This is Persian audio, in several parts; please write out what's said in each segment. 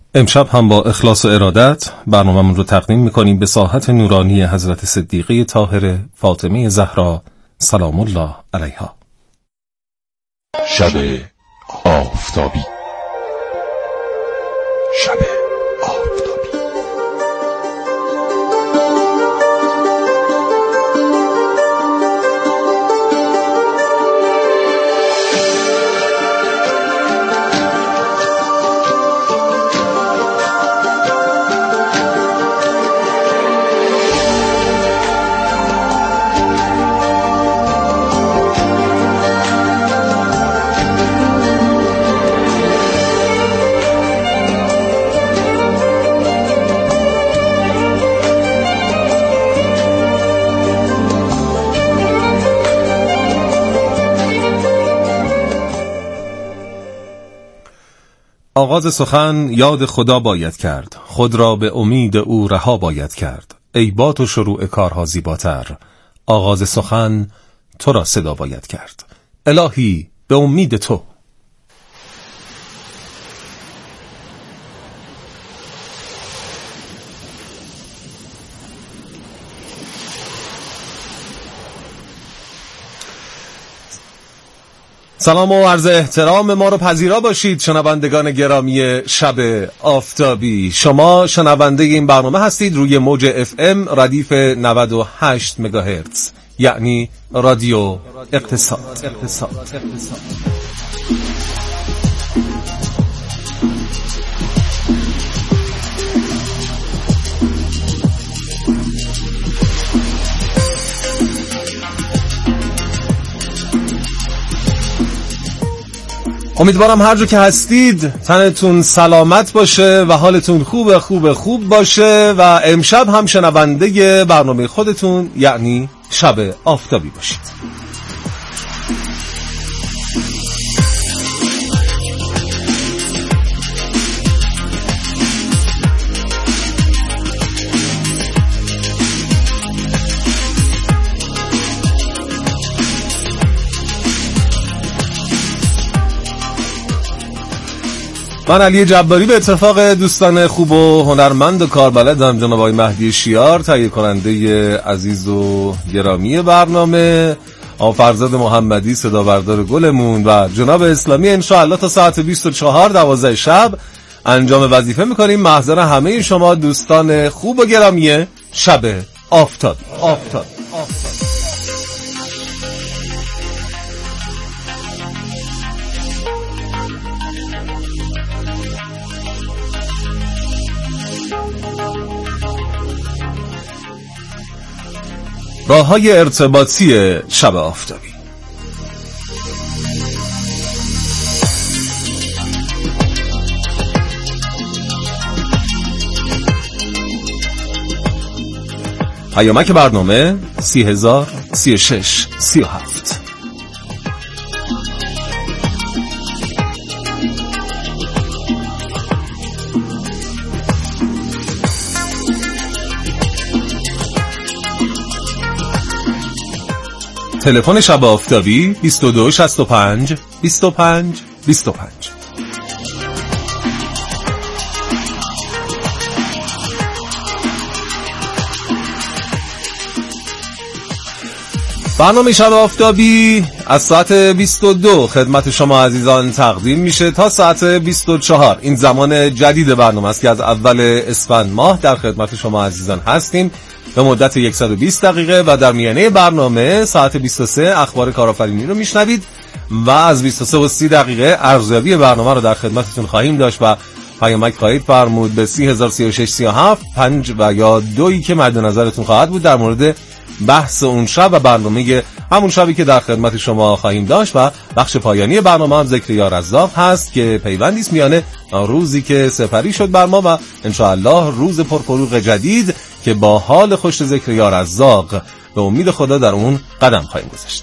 امشب هم با اخلاص و ارادت برنامه‌مون رو تقدیم می‌کنیم به ساحت نورانی حضرت صدیقه طاهره فاطمه زهرا سلام الله علیها. شب آفتابی. شب آفتابی. آغاز سخن یاد خدا باید کرد، خود را به امید او رها باید کرد. ای با تو شروع کارها زیباتر، آغاز سخن تو را صدا باید کرد. الهی به امید تو. سلام و عرض احترام ما رو پذیرا باشید شنوندگان گرامی شب آفتابی. شما شنونده این برنامه هستید روی موج FM ردیف 98 مگاهرتز، یعنی رادیو اقتصاد. امیدوارم هر جا که هستید تنتون سلامت باشه و حالتون خوب باشه و امشب هم شنونده برنامه خودتون یعنی شب آفتابی باشید. من علی جباری به اتفاق دوستان خوب و هنرمند و کاربلدم جناب آقای مهدی شیار، تهیه کننده عزیز و گرامی برنامه، آقا فرزاد محمدی صدا بردار گلمون و جناب اسلامی انشاءالله تا ساعت 24 شب انجام وظیفه میکنیم. محضر همه شما دوستان خوب و گرامی شب آفتابی. راه‌های ارتباطی شب آفتابی. پیامک برنامه 30,036,37. تلفن شب آفتابی 2265 25 25. برنامه شب آفتابی از ساعت 22 خدمت شما عزیزان تقدیم میشه تا ساعت 24. این زمان جدید برنامه است که از اول اسفند ماه در خدمت شما عزیزان هستیم به مدت 120 دقیقه و در میانه برنامه ساعت 23 اخبار کارآفرینی رو میشنوید و از 23:30 ارزیابی برنامه رو در خدمتتون خواهیم داشت و پیامک خواهید فرمود به 30,036,37 5 و یا 2 که مد نظرتون خواهد بود در مورد بحث اون شب و برنامه همون شبی که در خدمت شما خواهیم داشت. و بخش پایانی برنامه هم ذکر یا رزاق هست که پیوندی است میان روزی که سپری شد بر ما و انشاءالله روز پرفروغ جدید که با حال خوش ذکر یا رزاق به امید خدا در اون قدم خواهیم گذاشت.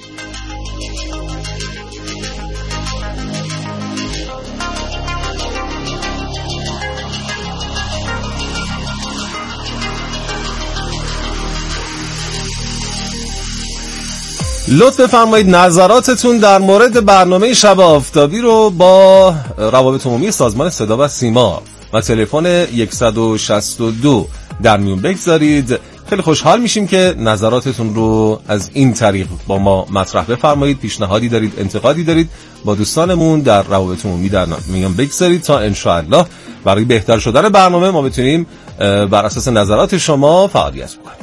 لطف فرمایید نظراتتون در مورد برنامه شب آفتابی رو با روابط عمومی سازمان صدا و سیما و تلفن 162 در میون بگذارید. خیلی خوشحال میشیم که نظراتتون رو از این طریق با ما مطرح بفرمایید. پیشنهادی دارید، انتقادی دارید، با دوستانمون در روابط عمومی در میون بگذارید تا انشاءالله برای بهتر شدن برنامه ما بتونیم بر اساس نظرات شما فعالیت بکنیم.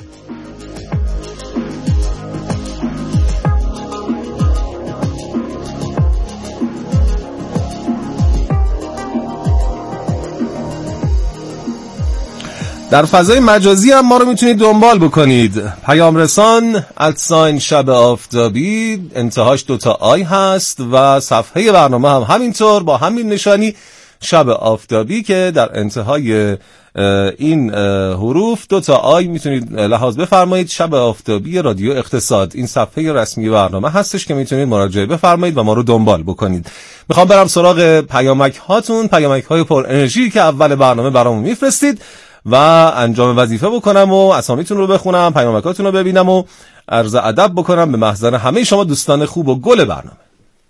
در فضای مجازی هم ما رو میتونید دنبال بکنید. پیام رسان @شب آفتابی، انتهاش 2 آی هست و صفحه برنامه هم همینطور با همین نشانی شب آفتابی که در انتهای این حروف 2 آی میتونید لحاظ بفرمایید. شب آفتابی رادیو اقتصاد، این صفحه رسمی برنامه هستش که میتونید مراجعه بفرمایید و ما رو دنبال بکنید. میخوام برم سراغ پیامک هاتون، پیامک های پر انرژی که اول برنامه برامون میفرستید و انجام وظیفه بکنم و اسامیتون رو بخونم، پیامکاتون رو ببینم و عرض ادب بکنم به محضر همه شما دوستان خوب و گل برنامه.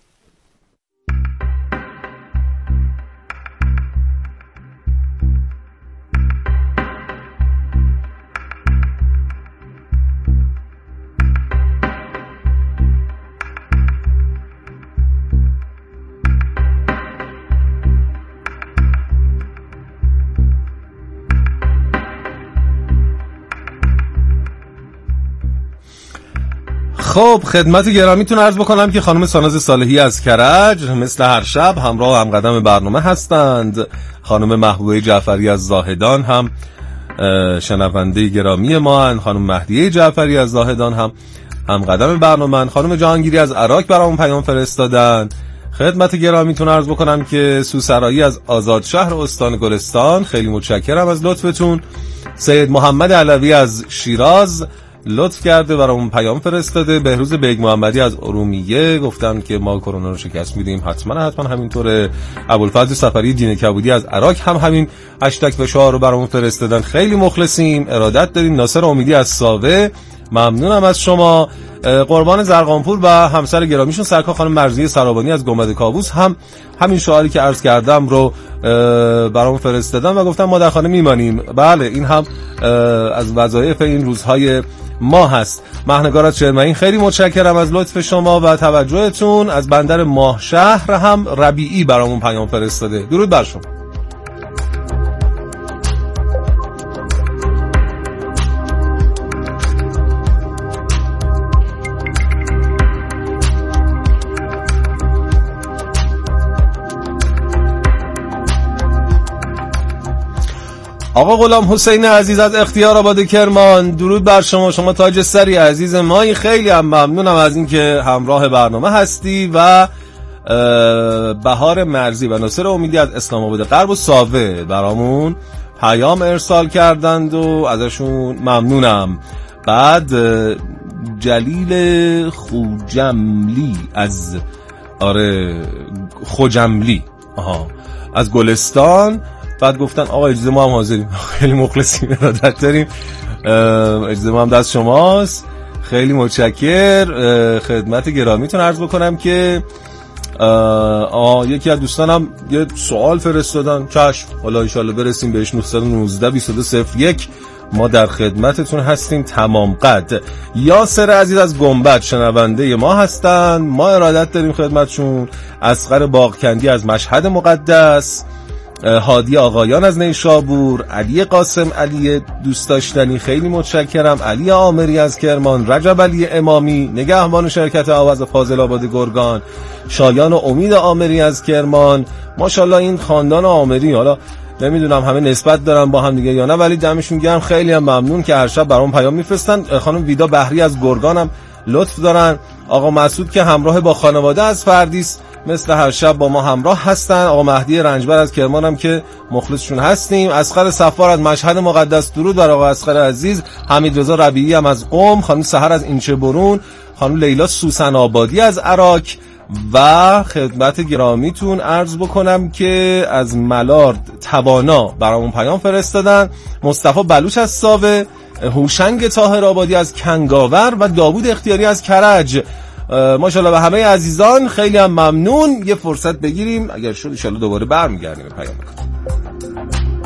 خب خدمت گرامیتون عرض بکنم که خانم ساناز صالحی از کرج مثل هر شب همراه همقدم برنامه هستند. خانم محبوبه جعفری از زاهدان هم شنونده گرامی ما هستند. خانم مهدیه جعفری از زاهدان هم همقدم برنامه هستند. خانم جهانگیری از عراق برامون پیام فرستادن. خدمت گرامیتون عرض بکنم که سوسرایی از آزاد شهر استان گلستان، خیلی متشکرم از لطفتون. سید محمد علوی از شیراز لطف کرده برامون پیام فرستاده. بهروز بیگ محمدی از ارومیه گفتن که ما کرونا رو شکست میدیم. حتما همینطوره. ابوالفضل سفری دین کبودی از عراق هم همین هشتگ فشار رو برامون فرستادن. خیلی مخلصیم، ارادت داریم. ناصر امیدی از ساوه ممنونم از شما. قربان زرقانپور و همسر گرامیشون سرکار خانم مرضیه سرابانی از گنبد کاووس هم همین شعاری که عرض کردم رو برامون فرستادن و گفتن ما در خانه میمانیم. بله این هم از وظایف این روزهای ما هست. مهنگار از شرمین خیلی متشکرم از لطف شما و توجهتون. از بندر ماهشهر هم ربیعی برامون پیام فرستاده. درود بر شما. آقا غلام حسین عزیز از اختیار آباد کرمان، درود بر شما. شما تاج سری عزیز مایی. خیلی هم ممنونم از اینکه همراه برنامه هستی. و بهار مرزی و ناصر امیدی از اسلام آباد غرب و ساوه برامون پیام ارسال کردند و ازشون ممنونم. بعد جلیل خوجملی از خوجملی از گلستان بعد گفتن آقا اجازه ما هم حاضریم. خیلی مخلصیم، ارادت داریم. اجازه ما هم دست شماست. خیلی متشکر. خدمت گرامیتون عرض بکنم که یکی از دوستانم یه سوال فرستادن. چشم، حالا ان شاءالله برسیم بهش. 919-2201 ما در خدمتتون هستیم تمام قد. یاسر عزیز از گنبد شنونده ما هستن، ما ارادت داریم خدمتشون. اصغر باغکندی از مشهد مقدس، هادی آقایان از نیشابور، علی قاسم علی دوست داشتنی خیلی متشکرم، علی آمری از کرمان، رجب علی امامی نگهبان شرکت آواز فاضل آباد گرگان، شایان و امید آمری از کرمان. ماشاءالله این خاندان آمری، حالا نمیدونم همه نسبت دارن با هم دیگه یا نه، ولی دمشون گرم. خیلی هم ممنون که هر شب برام پیام میفرستن. خانم ویدا بحری از گرگان هم لطف دارن. آقا مسعود که همراه با خانواده از فردیس مثل هر شب با ما همراه هستن. آقا مهدی رنجبر از کرمان هم که مخلصشون هستیم. اصغر صفار از مشهد مقدس، درود بر آقا اصغر عزیز. حمید رضا ربیعی هم از قم، خانم سحر از اینچه برون، خانم لیلا سوسن آبادی از عراق. و خدمت گرامیتون عرض بکنم که از ملارد توانا برامون پیام فرستادن. مصطفی بلوچ از ساوه، هوشنگ طاهر آبادی از کنگاور و داوود اختیاری از کرج. ماشاءالله به همه عزیزان خیلی هم ممنون. یه فرصت بگیریم، اگر شد ان شاءالله دوباره برمیگردیم به پیام.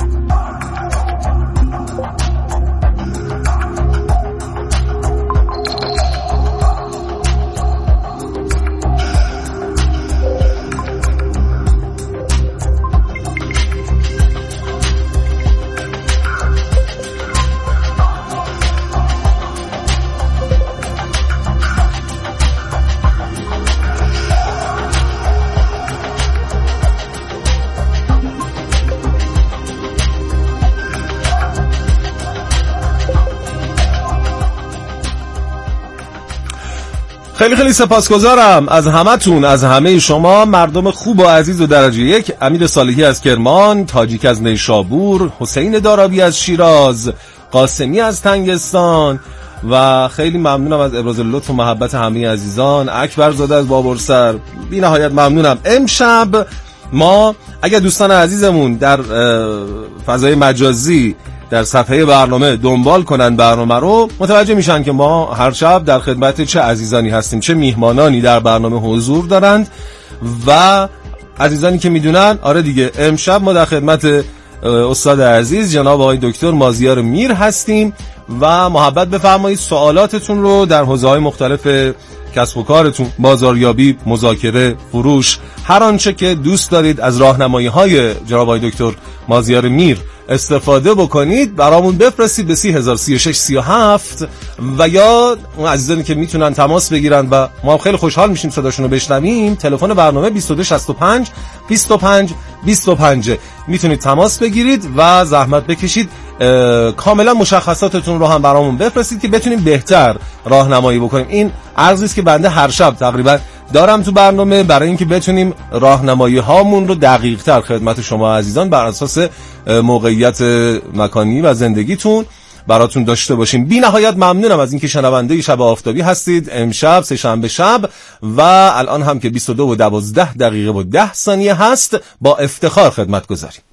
خیلی خیلی سپاسگزارم از همتون، از همه شما مردم خوب و عزیز و درجه یک. امیر صالحی از کرمان، تاجیک از نیشابور، حسین دارابی از شیراز، قاسمی از تنگستان و خیلی ممنونم از ابراز لطف و محبت همه عزیزان. اکبر زاده از بابرسر، بی نهایت ممنونم. امشب ما اگر دوستان عزیزمون در فضای مجازی در صفحه برنامه دنبال کنن برنامه رو، متوجه میشن که ما هر شب در خدمت چه عزیزانی هستیم، چه میهمانانی در برنامه حضور دارند و عزیزانی که میدونن. آره دیگه، امشب ما در خدمت استاد عزیز جناب آقای دکتر مازیار میر هستیم و محبت بفرمایید سوالاتتون رو در حوزه‌های مختلف کسب و کارتون، بازاریابی، مذاکره، فروش، هر آنچه که دوست دارید از راهنمایی‌های جناب آقای دکتر مازیار میر استفاده بکنید، برامون بفرستید به 303637 و یا اون عزیزانی که میتونن تماس بگیرن و ما خیلی خوشحال میشیم صداشون رو بشنویم. تلفن برنامه 2265 25 25 میتونید تماس بگیرید و زحمت بکشید کاملا مشخصاتتون رو هم برامون بفرستید که بتونیم بهتر راهنمایی بکنیم. این عرضی است که بنده هر شب تقریبا دارم تو برنامه، برای اینکه بتونیم راهنمایی هامون رو دقیق تر خدمت شما عزیزان بر اساس موقعیت مکانی و زندگیتون براتون داشته باشیم. بی نهایت ممنونم از اینکه شنونده شب آفتابی هستید. امشب سه‌شنبه شب و الان هم که 22:12 هست، با افتخار خدمت گذاریم.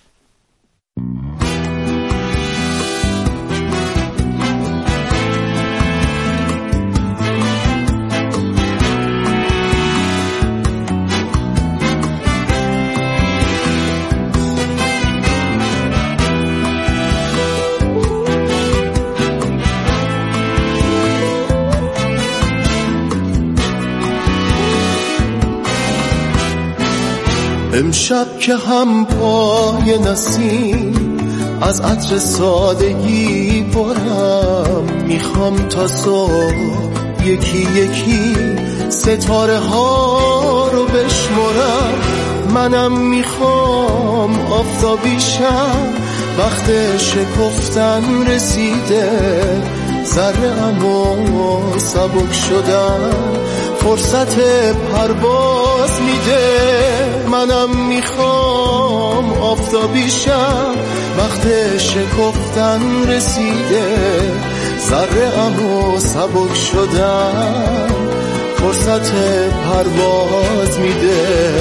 امشب که هم پای نسیم از عطر سادگی برم، میخوام تا صبح یکی یکی ستاره ها رو بشمرم. منم میخوام آفتابی شم، وقت شکفتن رسیده، ذره‌ام و سبک شدن فرصت پرواز میده. منم میخوام آفتابی شم، وقت شکفتن رسیده، ذره‌ام و سبک شدن فرصت پرواز میده.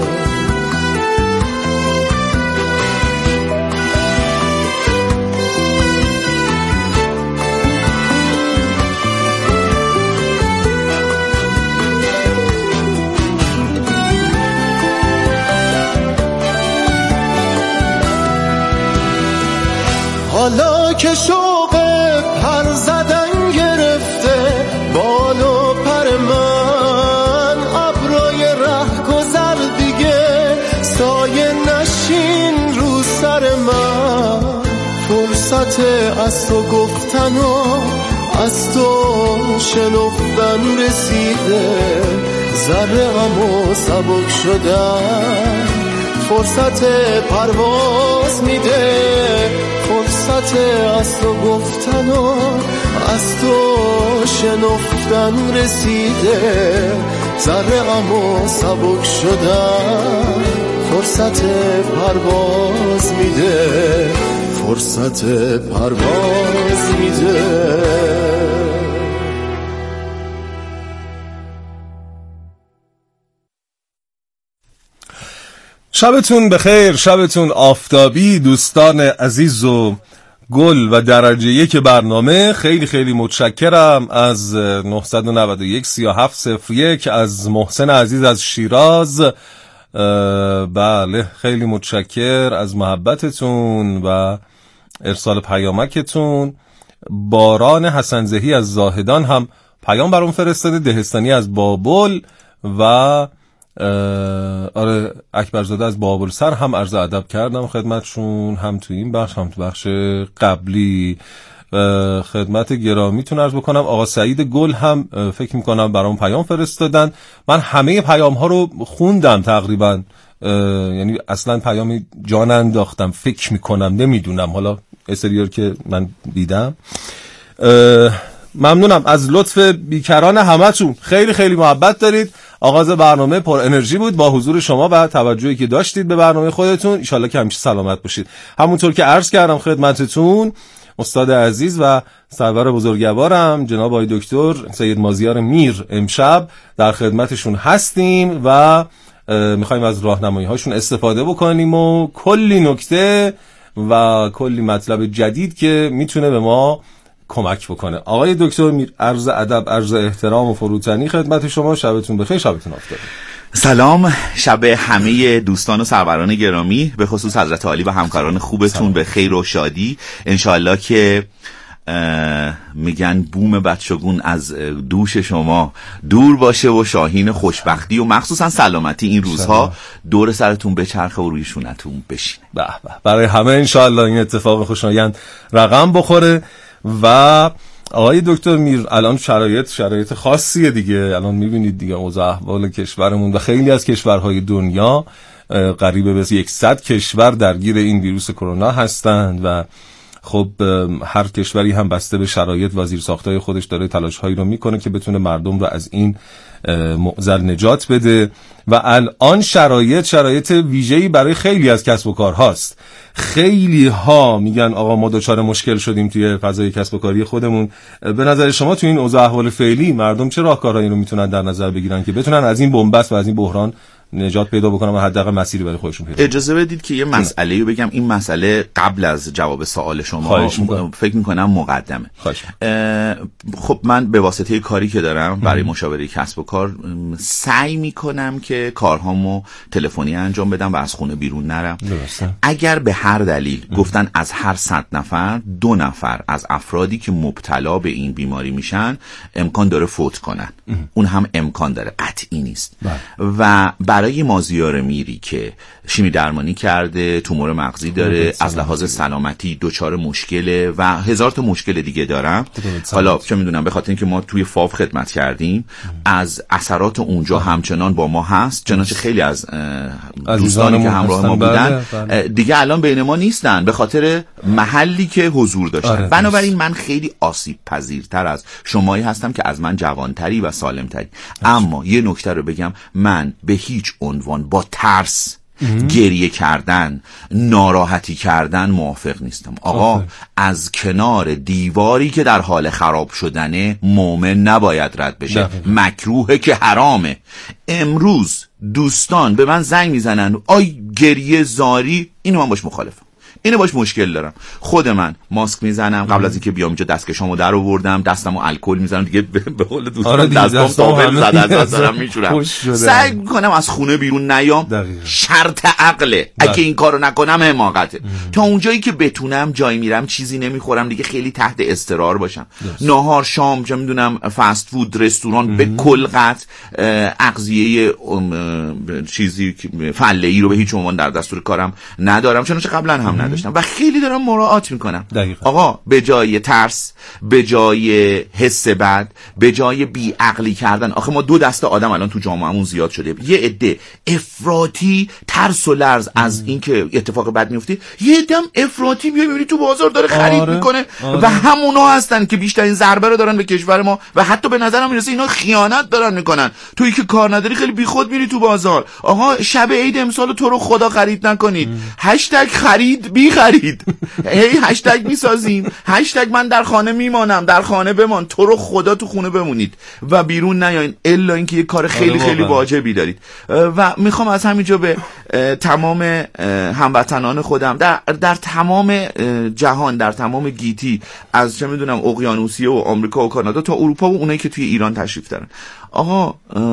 حالا که شوق پر زدن گرفته بال و پر من، ابرای رهگذر دیگه سایه نشین رو سر من. فرصت از تو گفتن و از تو شنفتن رسیده، ذره‌ام و سبک شدن فرصت پرواز میده. فرصت از تو گفتن و از تو شنفتن رسیده، ذره‌ام و سبک شدن فرصت پرواز میده، فرصت پرواز میده. شبتون بخیر، شبتون آفتابی دوستان عزیز و گل و درجه یک برنامه. خیلی خیلی متشکرم از 991 3701 از محسن عزیز از شیراز. بله خیلی متشکر از محبتتون و ارسال پیامکتون. باران حسنزهی از زاهدان هم پیام برام فرستاده، دهستانی از بابل و آره اکبرزاده از بابلسر هم عرض ادب کردم خدمتشون، هم تو این بخش هم تو بخش قبلی. خدمت گرامیتون عرض بکنم آقا سعید گل هم فکر میکنم برام پیام فرستادن. من همه پیام ها رو خوندم تقریبا، یعنی اصلا پیامی جا ننداختم، فکر میکنم نمیدونم، حالا استریار که من دیدم. ممنونم از لطف بیکران همتون. خیلی خیلی محبت دارید. آغاز برنامه پر انرژی بود با حضور شما و توجهی که داشتید به برنامه خودتون. ان شاءالله که همیشه سلامت باشید. همونطور که عرض کردم خدمتتون، استاد عزیز و سرور بزرگوارم جناب آقای دکتر سید مازیار میر امشب در خدمتشون هستیم و میخوایم از راهنمایی‌هاشون استفاده بکنیم و کلی نکته و کلی مطلب جدید که میتونه به ما کمک بکنه. آقای دکتر میر، عرض ادب، عرض احترام و فروتنی خدمت شما. شبتون بخیر، شبتون آفتابی. سلام، شب همه دوستان و سروران گرامی، به خصوص حضرت عالی و همکاران خوبتون به خیر و شادی. انشاءالله که میگن بوم بدشگون از دوش شما دور باشه و شاهین خوشبختی و مخصوصا سلامتی این روزها دور سرتون بچرخه و روی شونتون بشینه. به به، برای همه انشاءالله این اتفاق خوشایند رقم بخوره. و آقای دکتر میر، الان شرایط خاصیه دیگه. الان میبینید دیگه اوضاع احوال کشورمون و خیلی از کشورهای دنیا قریب به 100 کشور درگیر این ویروس کرونا هستند و خب هر کشوری هم بسته به شرایط و زیرساختهای خودش داره تلاش‌هایی رو میکنه که بتونه مردم رو از این معضل نجات بده و الان شرایط ویژه‌ای برای خیلی از کسب و کار هاست. خیلی ها میگن آقا ما دچار مشکل شدیم توی فضای کسب و کاری خودمون. به نظر شما توی این اوضاع احوال فعلی مردم چه راهکارهایی رو میتونن در نظر بگیرن که بتونن از این بنبست و از این بحران نجات پیدا بکنم و حداقل مسیری برای خودشون پیدا کنم؟ اجازه بدید که یه مسئله رو بگم. این مسئله قبل از جواب سوال شما فکر میکنم مقدمه. خب من به واسطه کاری که دارم برای مشاوره کسب و کار سعی میکنم که کارهامو تلفنی انجام بدم و از خونه بیرون نرم. اگر به هر دلیل گفتن از هر 100 نفر 2 نفر از افرادی که مبتلا به این بیماری میشن امکان داره فوت کنن، اون هم امکان داره، قطعی نیست. و برای مازیار میری که شیمی درمانی کرده، تومور مغزی داره، از لحاظ سلامتی دچار مشکله و هزار تا مشکل دیگه دارم، حالا چه میدونم به خاطر اینکه ما توی فاو خدمت کردیم از اثرات اونجا همچنان با ما هست، چنانچه خیلی از دوستانی که همراه ما بودن دیگه الان بین ما نیستن به خاطر محلی که حضور داشتن. بنابراین من خیلی آسیب پذیرتر از شمایی هستم که از من جوانتری و سالمتری. اما یه نکته رو بگم، من به هیچ عنوان با ترس گریه کردن، ناراحتی کردن موافق نیستم. آقا از کنار دیواری که در حال خراب شدنه مومن نباید رد بشه، مکروهه که حرامه. امروز دوستان به من زنگ میزنن آی گریه زاری، اینو من باش مخالفم، اینو باش مشکل دارم. خود من ماسک میزنم، قبل از اینکه بیام اینجا دستکشامو در آوردم، دستمو الکل میزنم دیگه، به قول دوستان دستام تاول زده از دارم میشورم. سعی میکنم از خونه بیرون نیام. شرط عقله، اگه این کارو نکنم حماقته. تا اونجایی که بتونم جای میرم، چیزی نمیخورم دیگه، خیلی تحت اضطرار باشم. ناهار، شام، چه میدونم فست فود، رستوران به کل قطع، اغذیه چیزی فله‌ای رو به هیچ عنوان در دستور کارم ندارم، چنانچه قبلا هم نداشتم و خیلی دارم مراعات میکنم. آقا به جای ترس، به جای حس بد، به جای بیعقلی کردن، آخه ما دو دسته آدم الان تو جامعهمون زیاد شده. یه عده افراطی ترس و لرز از اینکه اتفاق بد میفته، یه عده افراطی میبینی تو بازار داره خرید میکنه و همونا هستن که بیشترین ضربه رو دارن به کشور ما و حتی به نظرم میرسه اینا خیانت دارن میکنن. تویی که کار نداری خیلی بیخود میری تو بازار. آقا شب عید امسال تو رو خدا خرید نکنید. هشتگ خرید بی خرید، هی هشتگ میسازیم، هشتگ من در خانه میمانم، در خانه بمان، تو رو خدا تو خونه بمونید و بیرون نیاین الا اینکه یه کار خیلی خیلی واجبی دارید. و میخوام از همینجا به تمام هموطنان خودم در تمام جهان، در تمام گیتی، از چه میدونم اقیانوسیه و آمریکا و کانادا تا اروپا و اونایی که توی ایران تشریف دارن، آقا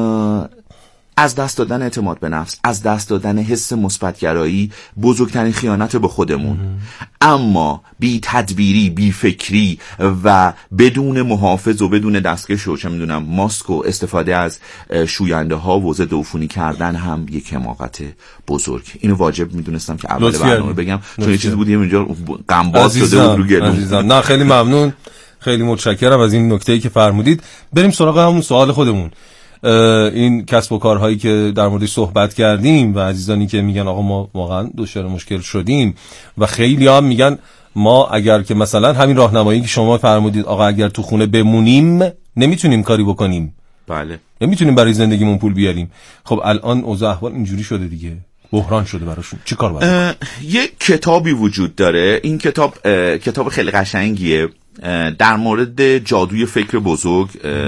از دست دادن اعتماد به نفس، از دست دادن حس مثبت‌گرایی بزرگترین خیانت به خودمون. اما بی تدبیری، بی فکری و بدون محافظ و بدون دستکش و چه میدونم ماسک و استفاده از شوینده ها و ضد عفونی کردن هم یک حماقت بزرگ. اینو واجب میدونستم که اول برنامه بگم، چون یه چیزی بود اینجا غمباز شده بود رو گلوم. نه خیلی ممنون، خیلی متشکرم از این نکته‌ای که فرمودید. بریم سراغ همون سوال خودمون. این کسب و کارهایی که در موردش صحبت کردیم و عزیزانی که میگن آقا ما واقعا دچار مشکل شدیم و خیلی هم میگن ما اگر که مثلا همین راهنمایی که شما فرمودید آقا اگر تو خونه بمونیم نمیتونیم کاری بکنیم، بله نمیتونیم برای زندگیمون پول بیاریم. خب الان اوضاع احوال اینجوری شده دیگه، بحران شده براشون، چی کار باید؟ یه کتابی وجود داره، این کتاب خیلی قشنگیه در مورد جادوی فکر بزرگ،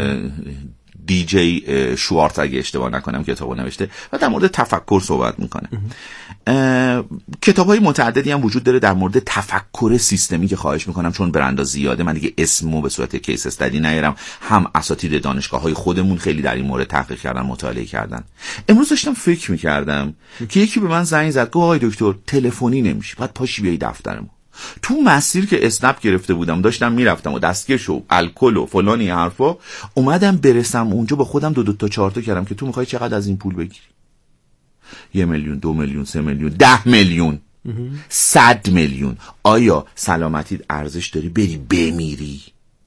دیجی شوارت اگه اشتباه نکنم کتابو نوشته و در مورد تفکر صحبت میکنه. کتاب‌های متعددی هم وجود داره در مورد تفکر سیستمی که خواهش میکنم چون برندا زیاده من دیگه اسمو به صورت کیس استادی نیارم، هم اساتید دانشگاه‌های خودمون خیلی در این مورد تحقیق کردن، مطالعه کردن. امروز داشتم فکر میکردم که یکی به من زنگ زد گفت آقای دکتر تلفنی نمیشه، باید پاشی بیای دفترمون. تو مسیر که اسنپ گرفته بودم داشتم میرفتم و دستکش و الکل و فلانی حرفا، اومدم برسم اونجا با خودم 2 تا 4 تا کردم که تو میخوای چقدر از این پول بگیری؟ 1 میلیون، 2 میلیون، 3 میلیون، 10 میلیون، 100 میلیون. آیا سلامتیت ارزش داری بری بمیری؟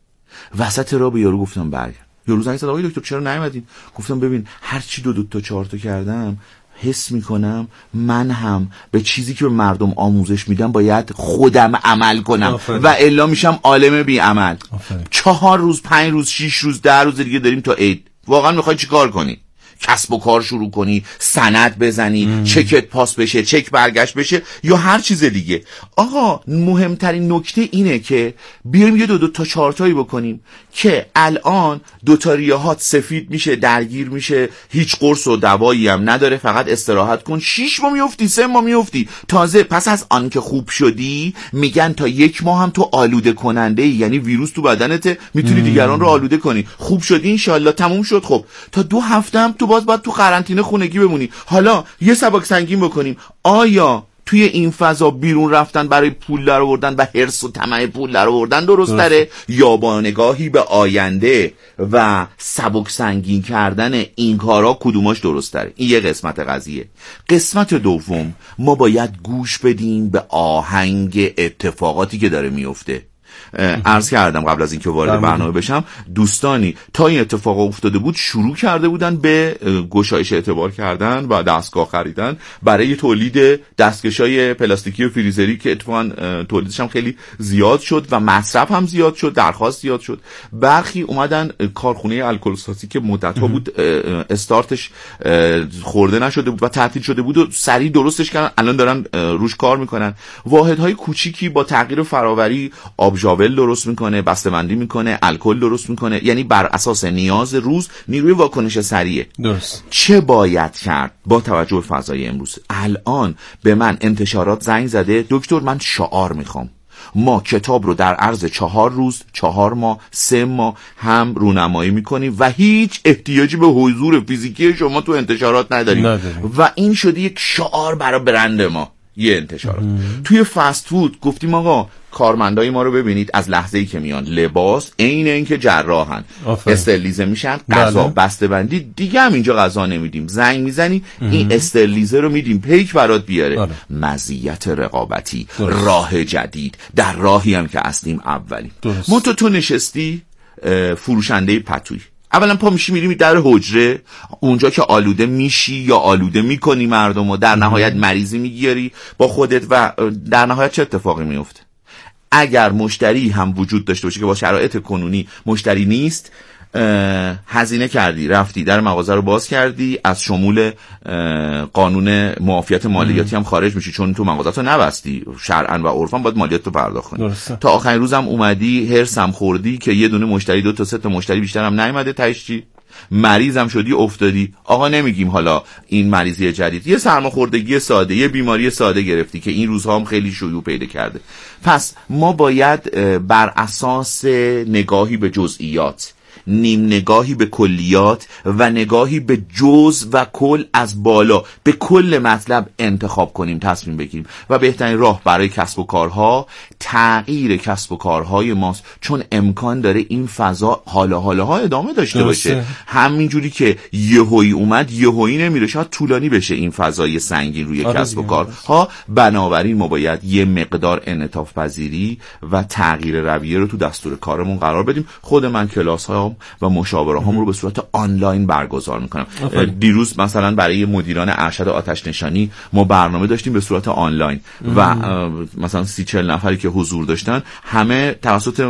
وسط راه به یارو گفتم برگرد. یارو زنگ زد آقای دکتر چرا نیومدین؟ گفتم ببین هر چی 2 تا 4 تا کردم حس میکنم من هم به چیزی که به مردم آموزش میدم باید خودم عمل کنم و الا میشم عالم بی عمل. 4 روز، 5 روز، 6 روز، 10 روز دیگه داریم تا عید. واقعا میخوای چی کار کنی؟ کسب و کار شروع کنی، سند بزنی، چکت پاس بشه، چک برگشت بشه یا هر چیز دیگه؟ آقا مهمترین نکته اینه که بیایم یه 2 تا 4 تایی بکنیم که الان 2 تا ریاهات سفید میشه، درگیر میشه، هیچ قرص و دوایی هم نداره، فقط استراحت کن، 6 ماه میافتی، 3 ماه میافتی. تازه پس از آن که خوب شدی میگن تا 1 ماه هم تو آلوده کننده ای، یعنی ویروس تو بدنت، میتونی دیگران رو آلوده کنی. خوب شدی انشالله تموم شد. خب تا 2 هفته هم تو باید تو قرنطینه خونگی بمونی. حالا یه سبک سنگین بکنیم، آیا توی این فضا بیرون رفتن برای پول در آوردن و حرص و طمع پول در آوردن درست تره یا با نگاهی به آینده و سبک سنگین کردن این کارا کدوماش درست تره؟ این یه قسمت قضیه. قسمت دوم، ما باید گوش بدیم به آهنگ اتفاقاتی که داره میفته. عرض کردم قبل از اینکه وارد برنامه بشم، دوستانی تا این اتفاق افتاده بود شروع کرده بودن به گشایش اعتبار کردن و دستگاه خریدن برای تولید دستکشای پلاستیکی و فریزری که اتفاقا تولیدش هم خیلی زیاد شد و مصرف هم زیاد شد، درخواست زیاد شد. برخی اومدن کارخونه الکل سازی که مدت‌ها بود استارتش خورده نشده بود و تعطیل شده بود و سریع درستش کردن، الان دارن روش کار میکنن. واحدهای کوچیکی با تغییر فراوری آبژاول درست میکنه، بسته‌بندی میکنه، الکل درست میکنه، یعنی بر اساس نیاز روز نیروی واکنش سریعه. درست. چه باید کرد با توجه به فضای امروز؟ الان به من انتشارات زنگ زده دکتر من شعار میخوام. ما کتاب رو در عرض 4 روز، 4 ماه، 3 ماه هم رونمایی میکنیم و هیچ احتیاجی به حضور فیزیکی شما تو انتشارات نداریم. و این شده یک شعار برای برند ما. یه انتشارات توی فست فود گفتیم آقا کارمندای ما رو ببینید از لحظه‌ای که میان لباس عین اینکه جراحن، استرلیزه میشن، غذا بسته‌بندی دیگه هم اینجا غذا نمیدیم، زنگ میزنی این استرلیزه رو میدیم پیک برات بیاره. مزیت رقابتی، راه جدید، در راهی هم که هستیم اولیم. ما تو نشستی فروشنده پتویی، اولا پا میشی میری در حجره، اونجا که آلوده میشی یا آلوده میکنی مردم و در نهایت مریضی میگیری با خودت و در نهایت چه اتفاقی میفته؟ اگر مشتری هم وجود داشته باشه که با شرایط کنونی مشتری نیست، هزینه کردی، رفتی در مغازه رو باز کردی، از شمول قانون معافیت مالیاتی هم خارج میشی چون تو مغازه تو نبستی، شرعاً و عرفاً باید مالیات رو پرداخت کنی. تا آخرین روزم اومدی هرسم خوردی که یه دونه مشتری 2 تا 3 تا مشتری بیشتر هم نیومده، تهش چی؟ مریضم شدی افتادی. آقا نمیگیم حالا این مریضی جدید، یه سرماخوردگی ساده، یه بیماری ساده گرفتی که این روزها هم خیلی شیوع پیدا کرده. پس ما باید بر اساس نگاهی به جزئیات، نیم نگاهی به کلیات و نگاهی به جز و کل از بالا به کل مطلب انتخاب کنیم، تصمیم بگیریم و بهترین راه برای کسب و کارها تغییر کسب و کارهای ماست، چون امکان داره این فضا حالا ادامه داشته باشه. همینجوری که یهویی اومد یهویی نمیره، شاید طولانی بشه این فضای سنگین روی کسب و کارها. بنابراین ما باید یه مقدار انعطاف پذیری و تغییر رویه رو تو دستور کارمون قرار بدیم. خود من کلاس ها و مشاوره هام رو به صورت آنلاین برگزار میکنم. دیروز مثلا برای مدیران ارشد آتش نشانی ما برنامه داشتیم به صورت آنلاین و مثلا 30-40 نفری که حضور داشتن همه توسط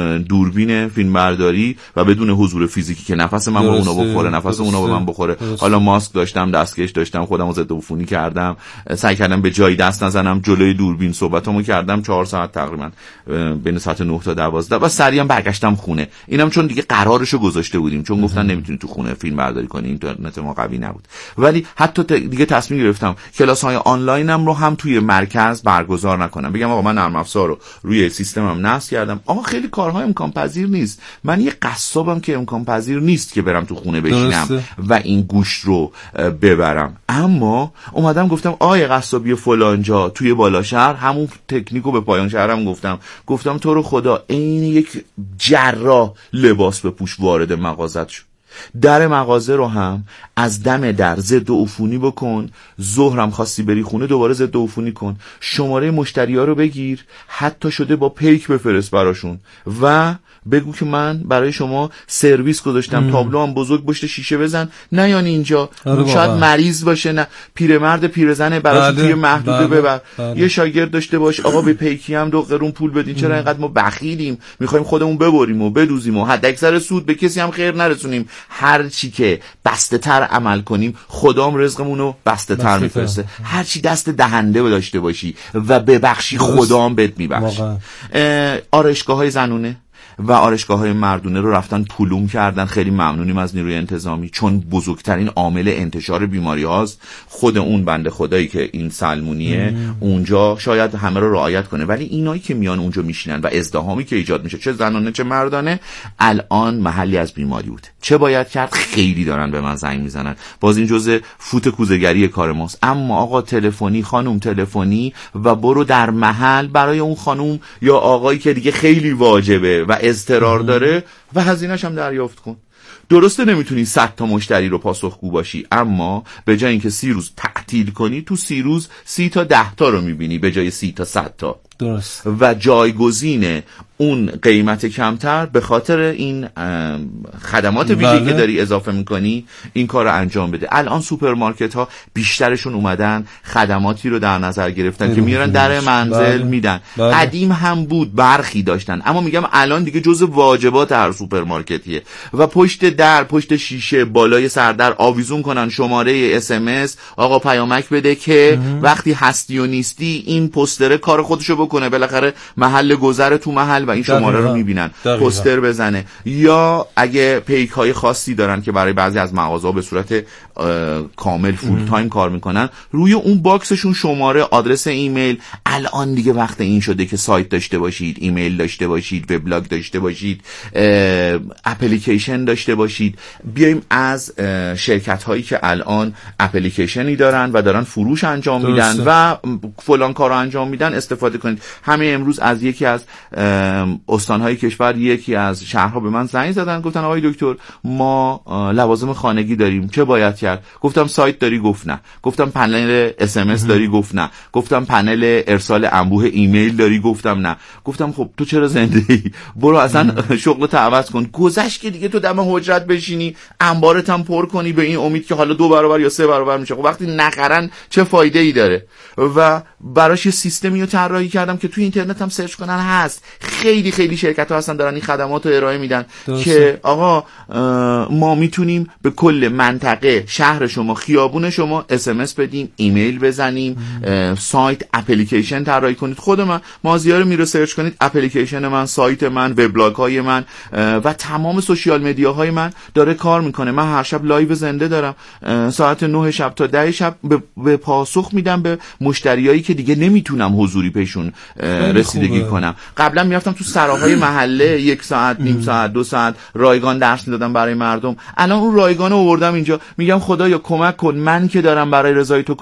دوربین فیلمبرداری و بدون حضور فیزیکی که نفس من به اونا بخوره، نفس اونا به من بخوره. حالا ماسک داشتم، دستکش داشتم، خودمو ضد عفونی کردم، سعی کردم به جایی دست نزنم، جلوی دوربین صحبتامو کردم 4 ساعت تقریبا بین ساعت 9 تا 12 و سریعا برگشتم خونه. اینم چون دیگه قرارشو گذاشته بودیم، چون گفتن نمیتونی تو خونه فیلم برداری کنی، اینترنت ما قوی نبود. ولی حتی دیگه تصمیم گرفتم کلاس‌های آنلاینم رو هم توی مرکز برگزار نکنم. بگم آقا من نرم افزار رو روی سیستمم نصب کردم، آقا خیلی کارها امکان پذیر نیست، من یه قصابم که امکان پذیر نیست که برم تو خونه بشینم و این گوشت رو ببرم. اما اومدم گفتم آیه قصابی فلان جا توی بالا شهر، همون تکنیکو به پایان شهرم گفتم تو رو خدا عین یک جراح لباس بپوش وارد مغازت شو، در مغازه رو هم از دم در ضد عفونی بکن، ظهرم خواستی بری خونه دوباره ضد عفونی کن، شماره مشتری‌ها رو بگیر، حتی شده با پیک بفرست براشون و بگو که من برای شما سرویس گذاشتم، تابلو هم بزرگ پشت شیشه بزن، نه یعنی اینجا شاید مریض باشه، نه پیرمرد پیرزنه براش توی محدوده ببر. یه شاگرد داشته باش، آقا به پیکی هم 2 قرون پول بدین، چرا اینقدر ما بخیلیم، میخوایم خودمون ببریم و بدوزیم و حداکثر سود به کسی هم خیر نرسونیم. هر چی که بسته تر عمل کنیم خدام رزقمون رو بسته تر میفرسته. هر چی دست دهنده داشته باشی و ببخشی خدام بهت میبخشه. آرایشگاه‌های زنونه و آرایشگاه‌های مردونه رو رفتن پولوم کردن. خیلی ممنونیم از نیروی انتظامی، چون بزرگترین عامل انتشار بیماری هاست خود اون بنده خدایی که این سلمونیه اونجا شاید همه رو رعایت کنه، ولی اینایی که میان اونجا میشینن و ازدحامی که ایجاد میشه چه زنانه چه مردانه الان محلی از بیماری بود. چه باید کرد؟ خیلی دارن به من زنگ میزنن، باز این جزء فوت کوزه‌گری کار ماست. اما آقا تلفنی، خانم تلفنی و برو در محل برای اون خانم یا آقایی که دیگه خیلی واجبه و اضطرار داره و هزینه‌اش هم دریافت کن. درسته نمیتونی 100 تا مشتری رو پاسخگو باشی، اما به جای اینکه 30 روز تعطیل کنی تو 30 روز 30 تا 10 تا رو میبینی به جای 30 تا 100 تا. درست. و جایگزین اون قیمت کمتر به خاطر این خدمات ویژه‌ای که داری اضافه میکنی این کار رو انجام بده. الان سوپرمارکت ها بیشترشون اومدن خدماتی رو در نظر گرفتن که میارن در منزل میدن. قدیم هم بود برخی داشتن، اما میگم الان دیگه جزء واجبات هر سوپرمارکتیه و پشت در، پشت شیشه، بالای سردر آویزون کنن شماره SMS، آقا پیامک بده که وقتی هستی و نیستی این پوستر کار خودشو بکنه، بالاخره محل گذر تو محل و این شماره رو میبینن، پوستر بزنه. یا اگه پیک های خاصی دارن که برای بعضی از مغازه‌ها به صورت کامل فول تایم کار میکنن، روی اون باکسشون شماره، آدرس ایمیل. الان دیگه وقت این شده که سایت داشته باشید، ایمیل داشته باشید، وبلاگ داشته باشید، اپلیکیشن داشته باشید. بیایم از شرکت هایی که الان اپلیکیشنی دارن و دارن فروش انجام میدن و فلان کارو انجام میدن استفاده کنید. همه امروز از یکی از استانهای کشور، یکی از شهرها به من زنگ زدن، گفتن آقای دکتر ما لوازم خانگی داریم، چه باید کرد؟ گفتم سایت داری؟ گفت نه. گفتم پنل SMS داری؟ گفت نه. گفتم پنل ارسال انبوه ایمیل داری؟ گفتم نه. گفتم خب تو چرا زنده ای؟ برو اصلا شغلت عوض کن. گذشت که دیگه تو دم حجرت بشینی انبارت هم پر کنی به این امید که حالا 2 برابر یا 3 برابر میشه. خب وقتی نخرن چه فایده ای داره؟ و براش یه سیستمی رو طراحی کردم که توی اینترنت هم سرچ کنن هست. خیلی خیلی شرکت ها هستن دارن این خدمات رو ارائه میدن که آقا ما میتونیم به کل منطقه، شهر شما، خیابون شما SMS بدیم، ایمیل بزنیم، سایت، اپلیکیشن طراحی کنید. خود من مازیار میرو سرچ کنید، اپلیکیشن من، سایت من، وبلاگ های من و تمام سوشیال مدیا های من داره کار میکنه. من هر شب لایو زنده دارم ساعت 9 شب تا 10 شب به پاسخ میدم به مشتریایی که دیگه نمیتونم حضوری پیشون رسیدگی کنم. قبلا میرفتم تو سراهای محله 1 ساعت، نیم ساعت، 2 ساعت رایگان درس میدادم برای مردم. الان اون رایگان رو آوردم اینجا، میگم خدایا کمک کن، من که دارم برای رضای تو